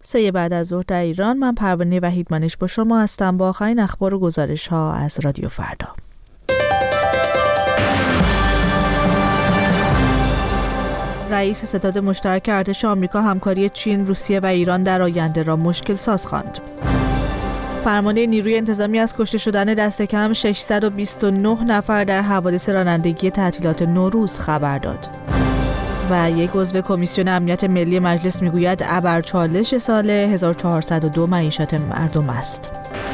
3 بعد از ظهر در ایران. من پروانه وحیدمنش با شما هستم با آخرین اخبار و گزارش ها از رادیو فردا. رئیس ستاد مشترک ارتش آمریکا همکاری چین، روسیه و ایران در آینده را مشکل ساز خواند. فرمانده نیروی انتظامی از کشته شدن دست کم 629 نفر در حوادث رانندگی تعطیلات نوروز خبر داد. و یک عضو کمیسیون امنیت ملی مجلس میگوید ابرچالش سال 1402 معیشت مردم است.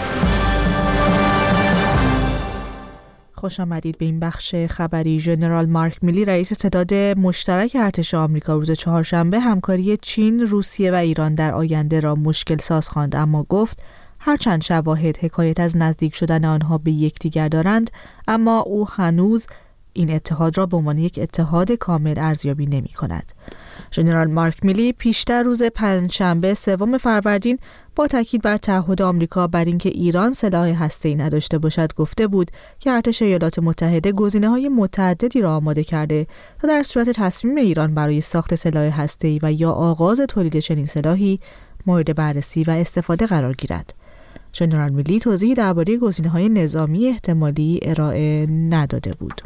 خوش آمدید به این بخش خبری. ژنرال مارک میلی، رئیس ستاد مشترک ارتش آمریکا، روز چهارشنبه همکاری چین، روسیه و ایران در آینده را مشکل ساز خواند، اما گفت هرچند شواهد حکایت از نزدیک شدن آنها به یکدیگر دارند، اما او هنوز این اتحاد را به عنوان یک اتحاد کامل ارزیابی نمی کند. ژنرال مارک میلی پیشتر روز پنجشنبه 3 فروردین با تاکید بر تعهد آمریکا بر اینکه ایران سلاح هسته‌ای نداشته باشد گفته بود که ارتش ایالات متحده گزینه‌های متعددی را آماده کرده تا در صورت تصمیم ایران برای ساخت سلاح هسته‌ای و یا آغاز تولید چنین سلاحی مورد بررسی و استفاده قرار گیرد. ژنرال میلی توضیحی درباره گزینه‌های نظامی احتمالی ارائه نداده بود.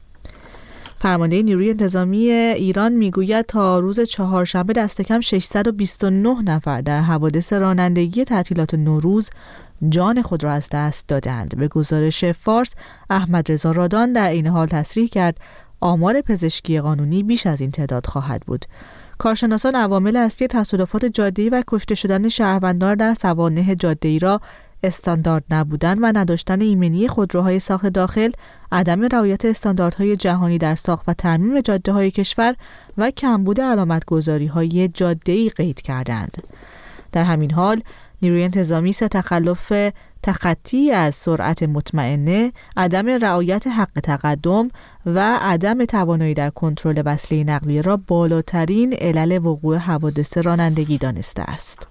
فرمانده نیروی انتظامی ایران میگوید تا روز چهارشنبه دست کم 629 نفر در حوادث رانندگی تعطیلات نوروز جان خود را از دست دادند. به گزارش فارس، احمد رضا رادان در این حال تصریح کرد آمار پزشکی قانونی بیش از این تعداد خواهد بود. کارشناسان عوامل اصلی تصادفات جاده‌ای و کشته شدن شهروندان در سوانح جاده‌ای را استاندارد نبودن و نداشتن ایمنی خودروهای ساخت داخل، عدم رعایت استانداردهای جهانی در ساخت و ترمیم جاده‌های کشور و کمبود علامت‌گذاری‌های جاده‌ای قید کردند. در همین حال، نیروی انتظامی تخلف تخطی از سرعت مطمئنه، عدم رعایت حق تقدم و عدم توانایی در کنترل وسیله نقلیه را بالاترین علل وقوع حوادث رانندگی دانسته است.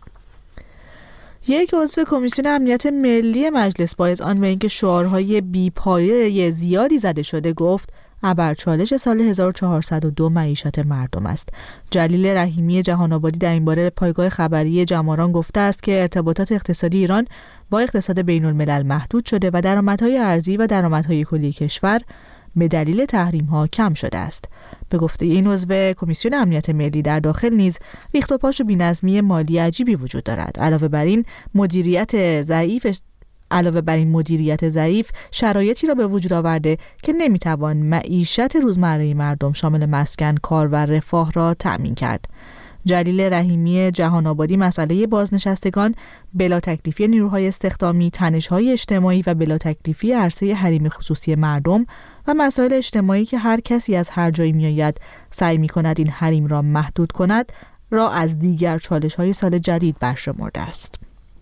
یک عضو کمیسیون امنیت ملی مجلس با اذعان به اینکه شعارهای بی‌پایه زیادی زده شده گفت ابرچالش سال 1402 معیشت مردم است. جلیل رحیمی جهان آبادی در این باره به پایگاه خبری جماران گفته است که ارتباطات اقتصادی ایران با اقتصاد بین الملل محدود شده و درآمدهای ارزی و درآمدهای کلی کشور به دلیل تحریم‌ها کم شده است. به گفته این عضو کمیسیون امنیت ملی، در داخل نیز ریخت و پاش و بی‌نظمی مالی عجیبی وجود دارد. علاوه بر این مدیریت ضعیف شرایطی را به وجود آورده که نمیتوان معیشت روزمره مردم شامل مسکن، کار و رفاه را تأمین کرد. جلیل رحیمی جهان آبادی مسئله بازنشستگان، بلا تکلیفی نیروهای استخدامی، تنش‌های اجتماعی و بلا تکلیفی عرصه حریم خصوصی مردم و مسائل اجتماعی که هر کسی از هر جایی میآید سعی می‌کند این حریم را محدود کند را از دیگر چالش‌های سال جدید برشمرده است.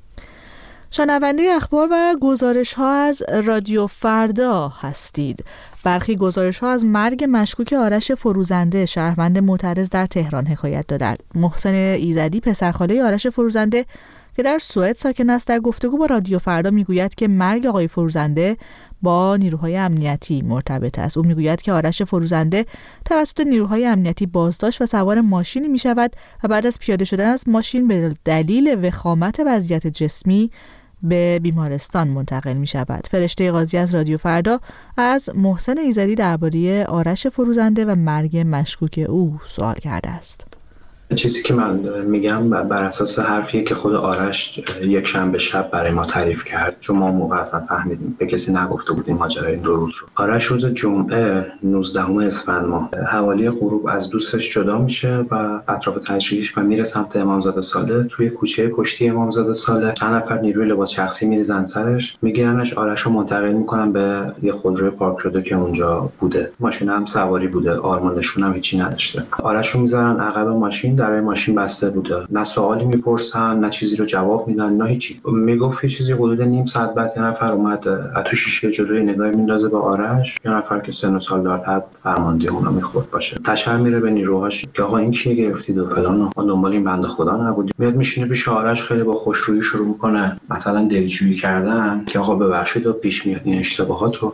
شنونده اخبار و گزارش‌ها از رادیو فردا هستید. برخی گزارش‌ها از مرگ مشکوک آرش فروزنده، شهروند معترض در تهران حکایت دادند. محسن ایزدی، پسرخاله آرش فروزنده که در سوئد ساکن است، در گفتگو با رادیو فردا میگوید که مرگ آقای فروزنده با نیروهای امنیتی مرتبط است. او میگوید که آرش فروزنده توسط نیروهای امنیتی بازداشت و سوار ماشینی میشود و بعد از پیاده شدن از ماشین به دلیل وخامت وضعیت جسمی به بیمارستان منتقل می شود. فرشته قاضی از رادیو فردا از محسن ایزدی درباره آرش فروزنده و مرگ مشکوک او سوال کرده است. چیزی که من میگم بر اساس حرفیه که خود آرش یک شنبه شب برای ما تعریف کرد، چون ما موقع اصلا فهمیدیم، به کسی نگفته بودیم ماجرای این 2 روز رو. آرش روز جمعه 19 اسفند ماه حوالی غروب از دوستش جدا میشه و اطراف تجریش و میره سمت امامزاده ساله. توی کوچه پشتی امامزاده ساله چند نفر نیروی لباس شخصی میریزن سرش، میگیرنش، آرش رو منتقل میکنن به یه خودروی پارک شده که اونجا بوده. ماشین هم سواری بوده، آرمان نشون هم هیچی نداشته. آرش رو میذارن عقب ماشین، در ماشین بسته بوده، نه سوالی میپرسن نه چیزی رو جواب میدن نه هیچی. میگفت یه چیزی حدود نیم ساعت بعد یه نفر اومد تو شیشه جلوی نگاهی میندازه به آرش، یه نفر که سن و سال دارتر فرمانده اونا میخورد باشه، تشر میره به نیروهاش که آقا این کیه گرفتید و فلان، ما دنبال این بنده خدا نبودیم. میاد میشینه پیش آرش، خیلی با خوشرویی شروع میکنه مثلا دلجویی کردن که آقا ببخشید و پیش میاد این اشتباهاتو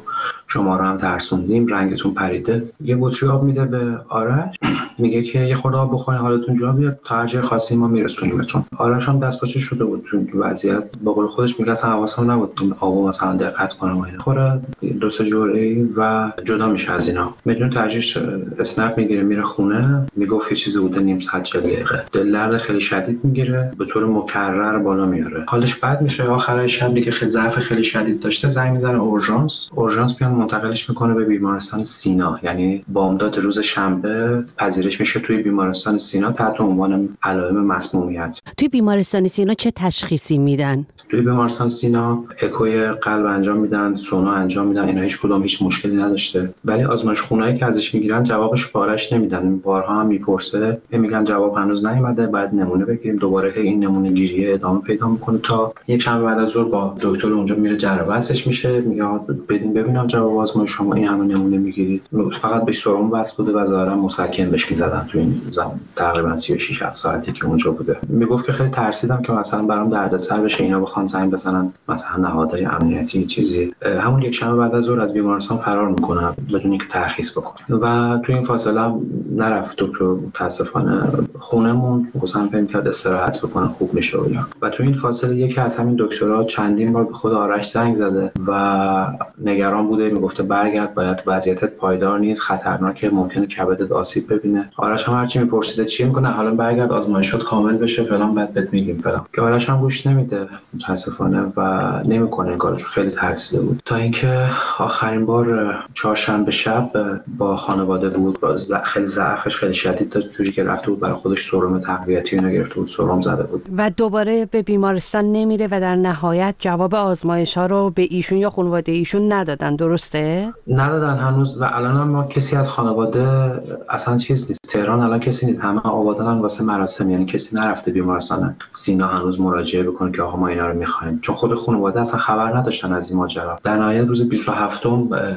شما رو هم ترسوندیم، رنگتون پریده. یه بطری آب میده به آرش، میگه که یه خورده آب بخورین حالتون جا بیاد، تا هر جای خاصی ما میرسونیمتون. آرش هم دست پاچه شده بود تو وضعیت، با قول خودش میگه اصلا حواسم نبود این آبو مثلا دقت کنم اینا. خوره 2-3 جرعه و جدا میشه از اینا. میدون ترجیحش اسنپ میگیره میره خونه. میگفت یه چیزی بوده نیم ساعت 40 دقیقه. دل درد خیلی شدید میگیره، به طور مکرر بالا میاره. حالش بد میشه. آخرای شب دیگه خیلی ضعف خیلی شدید داشته، زنگ میزنه اورژانس میاد منتقلش میکنه به بیمارستان سینا. یعنی بامداد روز شنبه پذیرش میشه توی بیمارستان سینا تحت عنوان علائم مسمومیت. توی بیمارستان سینا چه تشخیصی میدن؟ توی بیمارستان سینا اکوی قلب انجام میدن، سونا انجام میدن، اینا هیچ کدوم هیچ مشکلی نداشته. ولی آزمایش خونه‌ای که ازش میگیرن جوابش بارش نمیدن. بارها هم میپرسه، میگن جواب هنوز نیومده، بعد نمونه بگیریم. دوباره این نمونه گیری ادامه پیدا میکنه تا یک شنبه بعد از ظهر با دکتر اونجا میره جراحتش میشه، میگه بدین ببینم جواب آزمایش شما این همه نمونه میگیرید. فقط به سرم وصل بوده و ظاهرا مسکن بهش میزدن تو این زمان تقریبا 36 ساعتی که اونجا بوده. میگفت که خیلی ترسیدم که مثلا برام دردسر بشه اینا بخوان زنگ بزنن مثلا نهادهای امنیتی چیزی. همون یک شنبه بعد از ظهر از بیمارستان فرار میکنه بدون اینکه ترخیص بکنه و تو این فاصله نرفت دکتر. متاسفانه خونمون گفتم فکر کرد استراحت بکنه خوب میشه و تو این فاصله یکی از همین دکترها چندین بار به خود آرش زنگ زده و نگران بوده، میگفته برگرد، باید وضعیتت پایدار نیست، خطرناکه، ممکنه کبدت آسیب ببینه. آرش هم هرچی میپرسیده چی میکنه، حالا برگرد آزمایشات کامل بشه فلان، بعد بهت میگیم فلان. که آرش هم گوش نمیده متاسفانه و نمیکنه این کارو، خیلی ترسیده بود. تا اینکه آخرین بار چهارشنبه شب با خانواده بود، با خیلی ضعفش خیلی شدید داشت، جوری که رفته بود برای خودش سرم تقویتی اینا گرفته بود، سرم زده بود و دوباره به بیمارستان نمیره و در نهایت جواب آزمایش‌ها رو به ایشون یا خانواده ایشون ندادن. درسته؟ ندادن هنوز و الان هم ما کسی از خانواده اصلا چیز نیست. تهران الان کسی نیست، همه آبادانن واسه مراسم، یعنی کسی نرفته بیمارستان سینا هنوز مراجعه بکنه که آقا ما اینا رو می‌خوایم، چون خود خانواده اصلا خبر نداشتن از این ماجرا. در نهایت روز 27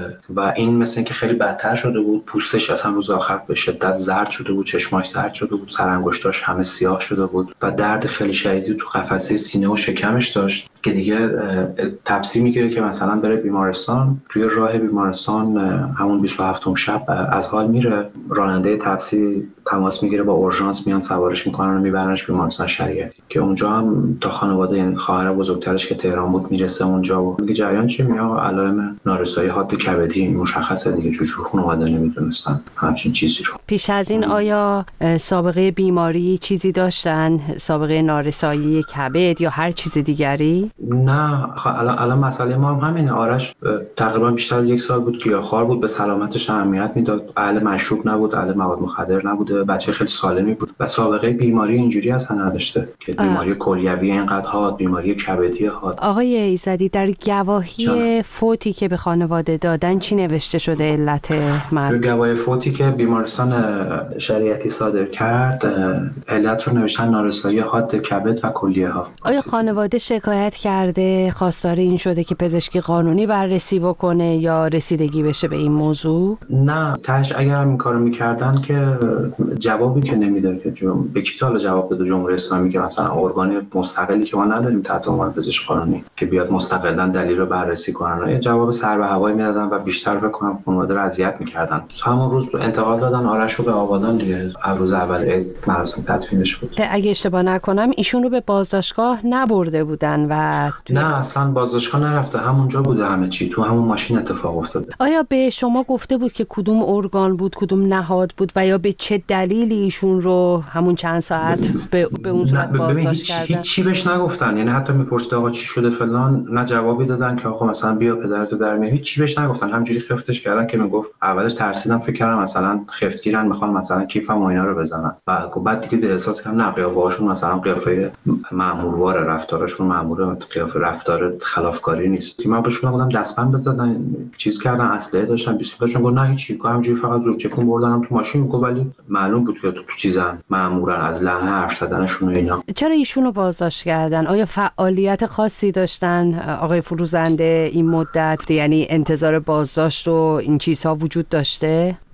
و این مثلا که خیلی بدتر شده بود، پوستش اصلا روز آخر به شدت زرد شده بود، چشماش زرد شده بود، سر انگشتاش همه سیاه شده بود و درد خیلی شدیدی تو قفسه سینه و شکمش داشت که دیگه تپسی میگیره که مثلا بره بیمارستان. توی راه بیمارستان همون 27 شب از حال میره، راننده تپسی تماس میگیره با اورژانس، میان سوارش میکنن و میبرنش بیمارستان شریعتی که اونجا هم تا خانواده، یعنی خواهر بزرگترش که تهران بود میرسه اونجا و میگه جریان چی، میگه علائم نارسایی حاد کبدی مشخصه دیگه، چجور خانواده نمیدونستن همچین چیزی رو. پیش از این آیا سابقه بیماری چیزی داشتن، سابقه نارسایی کبد یا هر چیز دیگری؟ نه الان مسئله ما هم همینه. آرش تقریبا بیشتر از 1 سال بود گیاهخوار بود، به سلامتش اهمیت میداد، اهل مشروب نبود، اهل مواد مخدر نبوده، بچه خیلی سالمی بود و سابقه بیماری اینجوری اصلا نداشته که بیماری کلیوی اینقدر حاد، بیماری کبدی حاد. آقای ایزدی در گواهی فوتی که به خانواده دادن چی نوشته شده علت مرگ؟ گواهی فوتی که بیمارستان شریعتی صادر کرد علت رو نوشتن نارسایی حاد کبد و کلیه ها. آیا خانواده شکایت کرده، خواستار این شده که پزشکی قانونی بررسی بکنه یا رسیدگی بشه به این موضوع؟ نه، تاش اگر این کارو میکردن که جوابی که نمیده که به کی تا جواب بده جمهوری اسلامی که مثلا ارگان مستقلی که ما نداریم تحت عنوان پزشک قانونی که بیاد مستقلاً دلیل رو بررسی کنن، یه جواب سر به هوایی میدادن و بیشتر بکنم خانواده رو اذیت میکردن. همون روز انتقال دادن آرش رو به آبادان دیگه، روز اول مراسم تدفینش بود. اگه اشتباه نکنم ایشون رو به بازداشتگاه نبرده بودن و نه اصلا بازداشتگاه نرفته، همونجا بوده، همه چی تو همون ماشین اتفاق افتاده. آیا به شما گفته بود که کدوم ارگان بود، کدوم نهاد بود و یا به چه دلیلی ایشون رو همون چند ساعت به اون صورت بازداشت کردن؟ هیچ بهش نگفتن، یعنی حتی میپرسید آقا چی شده فلان، نه جوابی دادن که آقا مثلا بیا پدرتو در میاری، هیچ بهش نگفتن، همینجوری خفتش کردن که میگفت اولش ترسیدم، فکر کردم مثلا خفتگیرن میخوان مثلا کیفم و اینا رو بزنن و بعد دیگه احساس کردم نه، قیافه‌هاشون مثلا قیافه مأموروار، رفتارشون مأمور، قیافه رفتار خلافکاری نیست. من بهشون گفتم دستبند بزنن، چیز کردن، اسلحه داشتن، بیسیکلشون گفت نه هیچی، همینجوری فقط زور چکون بردنم تو ماشین. میگه ولی معلوم بود که تو چیزن مأمورن، از لحن حرف زدنشون و اینا. چرا ایشون رو بازداشت کردن؟ آیا فعالیت خاصی داشتن آقای فروزنده این مدت، یعنی انتظار بازداشت و این چیزها وجود داشته؟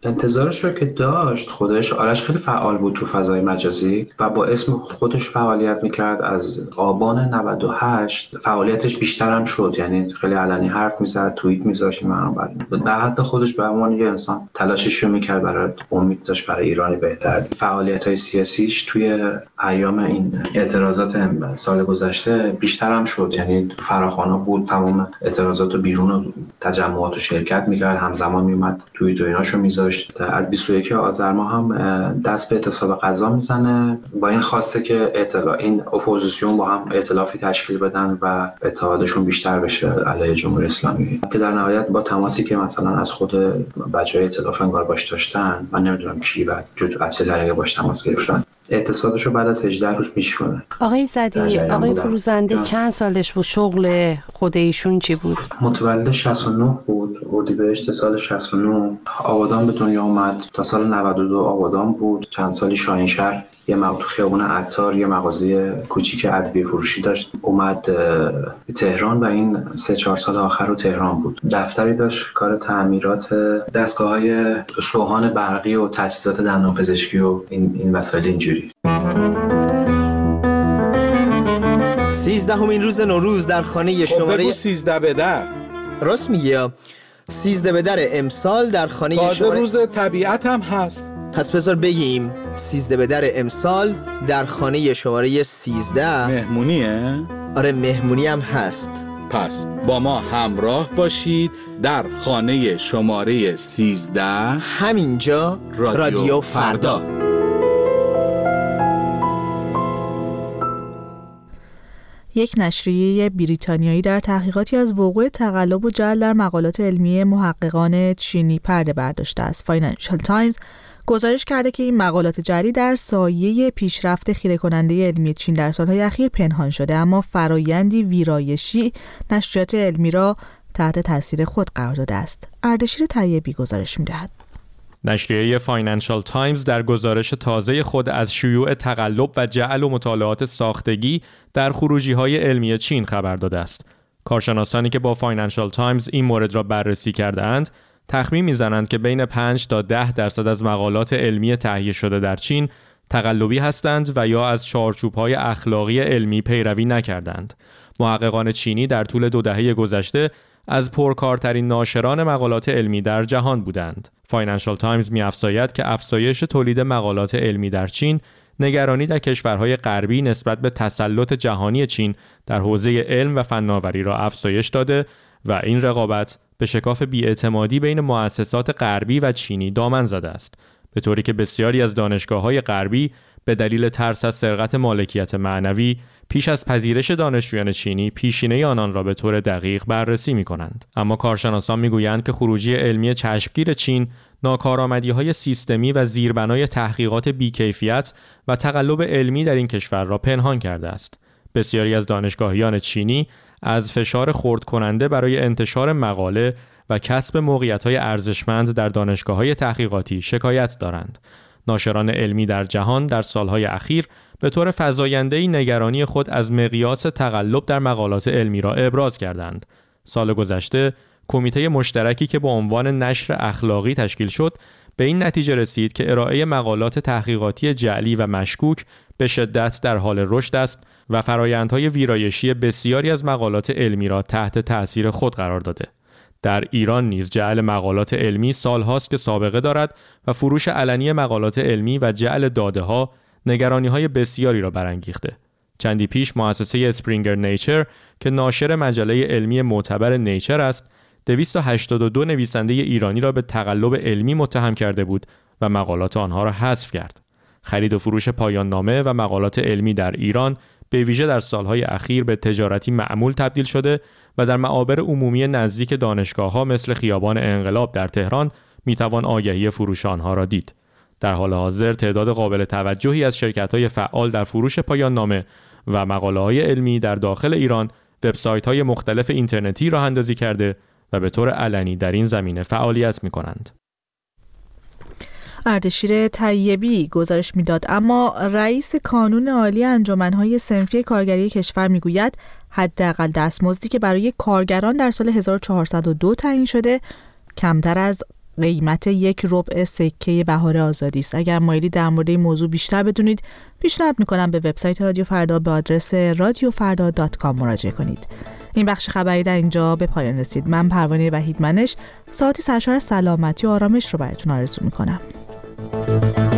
انتظارش رو که داشت خودش، آرش خیلی فعال بود تو فضای مجازی و با اسم خودش فعالیت میکرد. از آبان 98 فعالیتش بیشتر هم شد، یعنی خیلی علنی حرف میزد، توییت میذاشت، در حد خودش به عنوان یه انسان تلاشش رو میکرد، برای امید داشت برای ایرانی بهتر. فعالیت‌های سیاسیش توی ایام این اعتراضات سال گذشته بیشتر هم شد، یعنی فراخوانا بود، تمام اعتراضات و بیرون و تجمعات رو شرکت میکرد، همزمان میومد توییت و ایناشو میذاشت. از 21 آذر ماه هم دست به اعتصاب غذا میزنه با این خواسته که این اپوزیسیون با هم ائتلافی تشکیل بدن و اتحادشون بیشتر بشه علیه جمهوری اسلامی، که در نهایت با تماسی که مثلا از خود بچه‌های ائتلاف انگار باش داشتن، من نمیدونم کی و از چه طریقی باش تماس گرفتن، اعتصابشو بعد از 18 روز میشکنه. آقای زدی، آقای فروزنده چند سالش بود؟ شغل خود ایشون چی بود؟ متولد 69 بود، اردیبهشت سال 69 آبادان به دنیا اومد. تا سال 92 آبادان بود، چند سالی شاهینشهر یه تو خیابون عطار یه مغازه کوچیک ادویه فروشی داشت. اومد به تهران و این 3-4 سال آخر رو تهران بود. دفتری داشت کار تعمیرات دستگاه‌های سوهان برقی و تجهیزات دندانپزشکی و این مسائل اینجوری. 13مین روز نوروز در خانه شماره بگو 13 به در. راست میگی، 13 به در امسال در خانه تازه شماره روز طبیعت هم هست. پس بذار بگیم 13 به در امسال در خانه شماره 13 مهمونیه؟ آره مهمونی هم هست. پس با ما همراه باشید در خانه شماره 13 همینجا رادیو فردا. یک نشریه بریتانیایی در تحقیقاتی از وقوع تقلب و جعل در مقالات علمی محققان چینی پرده برداشته است. فاینانشال تایمز گزارش کرده که این مقالات جعلی در سایه پیشرفت خیره کننده علمی چین در سالهای اخیر پنهان شده، اما فرایندی ویرایشی نشریات علمی را تحت تاثیر خود قرار داده است. اردشیر طیبی گزارش می‌دهد. نشریه فاینانشال تایمز در گزارش تازه خود از شیوع تقلب و جعل و مطالعات ساختگی در خروجی‌های علمی چین خبر داده است. کارشناسانی که با فاینانشال تایمز این مورد را بررسی کرده‌اند، تخمین می‌زنند که بین 5 تا 10% از مقالات علمی تهیه شده در چین تقلبی هستند و یا از چارچوب‌های اخلاقی علمی پیروی نکردند. محققان چینی در طول 2 دهه گذشته از پرکارترین ناشران مقالات علمی در جهان بودند. فاینانشال تایمز می‌افزاید که افزایش تولید مقالات علمی در چین نگرانی در کشورهای غربی نسبت به تسلط جهانی چین در حوزه علم و فناوری را افزایش داده و این رقابت به شکاف بی‌اعتمادی بین مؤسسات غربی و چینی دامن زده است، به طوری که بسیاری از دانشگاه‌های غربی به دلیل ترس از سرقت مالکیت معنوی پیش از پذیرش دانشجویان چینی پیشینه آنان را به طور دقیق بررسی می‌کنند. اما کارشناسان می‌گویند که خروجی علمی چشمگیر چین ناکارآمدی‌های سیستمی و زیربنای تحقیقات بی‌کیفیت و تقلب علمی در این کشور را پنهان کرده است. بسیاری از دانشگاهیان چینی از فشار خرد کننده برای انتشار مقاله و کسب موقعیت‌های ارزشمند در دانشگاه‌های تحقیقاتی شکایت دارند. ناشران علمی در جهان در سالهای اخیر به طور فزاینده‌ای نگرانی خود از مقیاس تقلب در مقالات علمی را ابراز کردند. سال گذشته کمیته مشترکی که با عنوان نشر اخلاقی تشکیل شد به این نتیجه رسید که ارائه مقالات تحقیقاتی جعلی و مشکوک به شدت در حال رشد است و فرآیندهای ویرایشی بسیاری از مقالات علمی را تحت تأثیر خود قرار داده. در ایران نیز جعل مقالات علمی سالهاست که سابقه دارد و فروش علنی مقالات علمی و جعل داده‌ها نگرانی‌های بسیاری را برانگیخته. چندی پیش مؤسسه اسپرینگر نیچر که ناشر مجله علمی معتبر نیچر است، 282 نویسنده ایرانی را به تقلب علمی متهم کرده بود و مقالات آنها را حذف کرد. خرید و فروش پایان نامه و مقالات علمی در ایران به ویژه در سالهای اخیر به تجارتی معمول تبدیل شده و در معابر عمومی نزدیک دانشگاه‌ها مثل خیابان انقلاب در تهران میتوان آگهی فروش آنها را دید. در حال حاضر تعداد قابل توجهی از شرکت‌های فعال در فروش پایان نامه و مقاله‌های علمی در داخل ایران وبسایت‌های مختلف اینترنتی راه اندازی کرده و به طور علنی در این زمینه فعالیت می‌کنند. اردشیر طیبی گزارش میداد. اما رئیس کانون عالی انجمن‌های صنفی کارگری کشور میگوید حداقل دستمزدی که برای کارگران در سال 1402 تعیین شده کمتر از قیمت 1 ربع سکه بهار آزادی است. اگر مایلی در مورد این موضوع بیشتر بدونید، پیشنهاد میکنم به وبسایت رادیو فردا به آدرس radiofarda.com مراجعه کنید. این بخش خبری در اینجا به پایان رسید. من پروانه وحیدمنش ساعتی سرشار سلامتی و آرامش رو براتون آرزو میکنم.